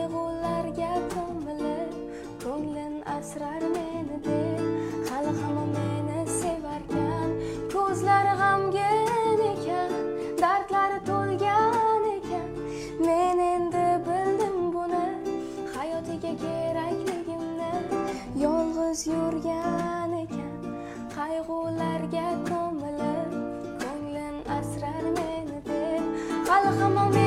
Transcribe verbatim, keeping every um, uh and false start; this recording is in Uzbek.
qayg'ularga ko'milib ko'nglim asrar meni deb hali hamon meni sevarkan ko'zlari g'amgin ekan dardlari to'lgan ekan men endi bildim buni hayotiga kerakligimni yolg'iz yurgan ekan qayg'ularga ko'milib ko'nglim asrar meni deb hali hamon